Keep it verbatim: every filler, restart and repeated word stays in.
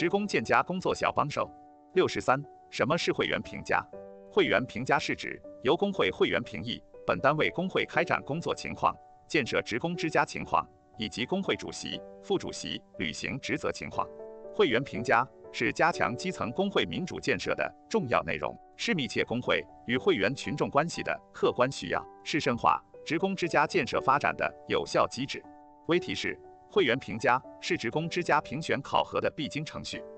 职工建家工作小帮手。六十三，什么是会员评价？会员评价是指由工会会员评议本单位工会开展工作情况、建设职工之家情况，以及工会主席、副主席履行职责情况。会员评价是加强基层工会民主建设的重要内容，是密切工会与会员群众关系的客观需要，是深化职工之家建设发展的有效机制。微提示：会员评价是职工之家评选考核的必经程序。